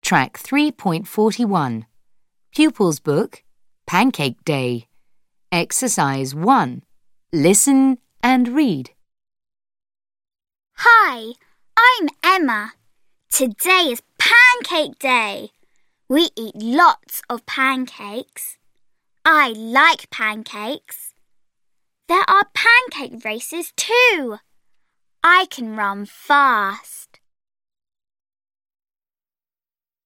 Track 3.41. Pupils Book, Pancake Day. Exercise 1. Listen and read. Hi, I'm Emma. Today is Pancake Day. We eat lots of pancakes. I like pancakes. There are pancake races too. I can run fast.